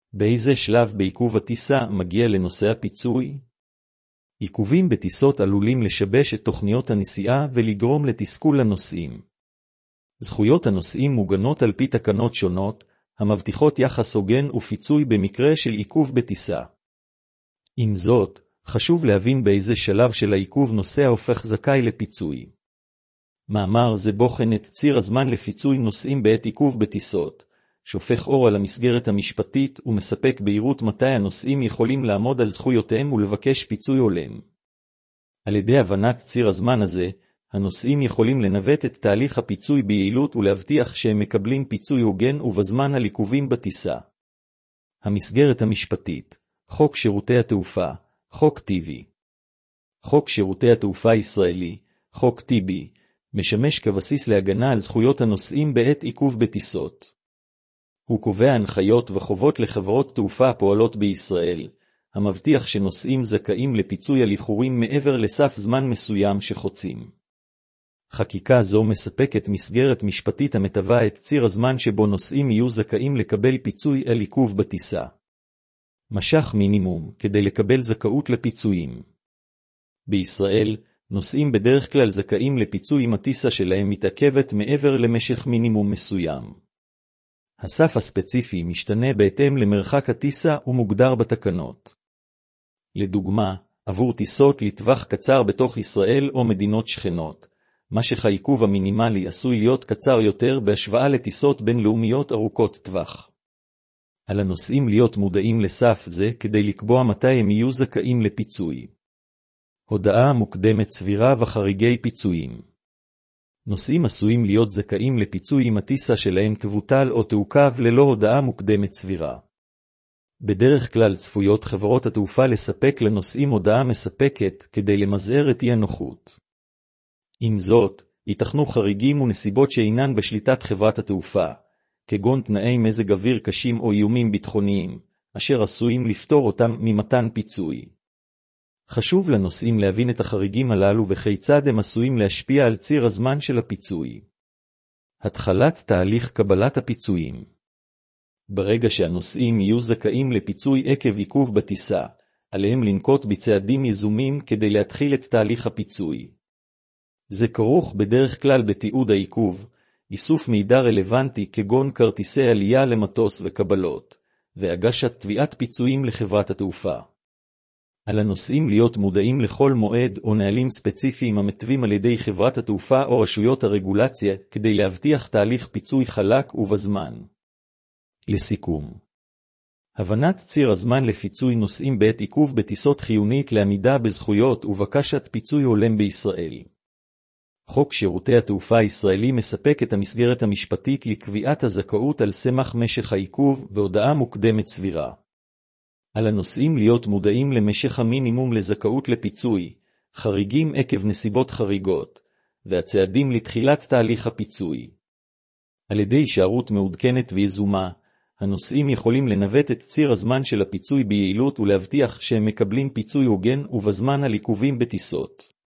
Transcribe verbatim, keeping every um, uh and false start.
באיזה שלב בעיכוב הטיסה מגיע לנושא הפיצוי? עיכובים בטיסות עלולים לשבש את תוכניות הנסיעה ולגרום לתסכול לנוסעים. זכויות הנוסעים מוגנות על פי תקנות שונות, המבטיחות יחס הוגן ופיצוי במקרה של עיכוב בטיסה. עם זאת, חשוב להבין באיזה שלב של העיכוב נוסע הופך זכאי לפיצוי. מאמר זה בוחן את ציר הזמן לפיצוי נוסעים בעת עיכוב בטיסות, שופך אור על המסגרת המשפטית ומספק בהירות מתי הנוסעים יכולים לעמוד על זכויותיהם ולבקש פיצוי הולם. על ידי הבנת ציר הזמן הזה, הנוסעים יכולים לנווט את תהליך הפיצוי ביעילות ולהבטיח שהם מקבלים פיצוי הוגן ובזמן על עיכובים בטיסה. המסגרת המשפטית, חוק שירותי התעופה, חוק טיבי. חוק שירותי התעופה הישראלי, חוק טיבי, משמש כבסיס להגנה על זכויות הנוסעים בעת עיכוב בטיסות. הוא קובע הנחיות וחובות לחברות תעופה הפועלות בישראל, המבטיח שנוסעים זכאים לפיצוי על איחורים מעבר לסף זמן מסוים שחוצים. חקיקה זו מספקת מסגרת משפטית המתווה את ציר הזמן שבו נוסעים יהיו זכאים לקבל פיצוי על עיכוב בטיסה. משך מינימום כדי לקבל זכאות לפיצויים. בישראל, נוסעים בדרך כלל זכאים לפיצוי אם הטיסה שלהם מתעכבת מעבר למשך מינימום מסוים. הסף הספציפי משתנה בהתאם למרחק הטיסה ומוגדר בתקנות. לדוגמה, עבור טיסות לטווח קצר בתוך ישראל או מדינות שכנות, משך העיכוב המינימלי עשוי להיות קצר יותר בהשוואה לטיסות בינלאומיות ארוכות טווח. על הנוסעים להיות מודעים לסף זה כדי לקבוע מתי הם יהיו זכאים לפיצוי. הודעה מוקדמת סבירה וחריגי פיצויים. נוסעים עשויים להיות זכאים לפיצוי אם הטיסה שלהם תבוטל או תעוכב ללא הודעה מוקדמת סבירה. בדרך כלל צפויות חברות התעופה לספק לנוסעים הודעה מספקת כדי למזער את אי הנוחות. עם זאת, ייתכנו חריגים ונסיבות שאינן בשליטת חברת התעופה, כגון תנאי מזג אוויר קשים או איומים ביטחוניים, אשר עשויים לפתור אותם ממתן פיצוי. חשוב לנוסעים להבין את החריגים הללו וכיצד הם עשויים להשפיע על ציר הזמן של הפיצוי. התחלת תהליך קבלת הפיצויים. ברגע שהנוסעים יהיו זכאים לפיצוי עקב עיכוב בטיסה, עליהם לנקוט בצעדים יזומים כדי להתחיל את תהליך הפיצוי. זה כרוך בדרך כלל בתיעוד העיכוב, איסוף מידע רלוונטי כגון כרטיסי עלייה למטוס וקבלות, והגשת תביעת פיצויים לחברת התעופה. על הנוסעים להיות מודעים לכל מועד או נהלים ספציפיים המתווים על ידי חברת התעופה או רשויות הרגולציה כדי להבטיח תהליך פיצוי חלק ובזמן. לסיכום, הבנת ציר הזמן לפיצוי נוסעים בעת עיכוב בטיסות חיונית לעמידה בזכויות ובקשת פיצוי הולם בישראל. חוק שירותי התעופה הישראלי מספק את המסגרת המשפטית לקביעת הזכאות על סמך משך העיכוב והודעה מוקדמת סבירה. על הנוסעים להיות מודעים למשך המינימום לזכאות לפיצוי, חריגים עקב נסיבות חריגות, והצעדים לתחילת תהליך הפיצוי. על ידי הישארות מעודכנת ויזומה, הנוסעים יכולים לנווט את ציר הזמן של הפיצוי ביעילות ולהבטיח שהם מקבלים פיצוי הוגן ובזמן על עיכובים בטיסות.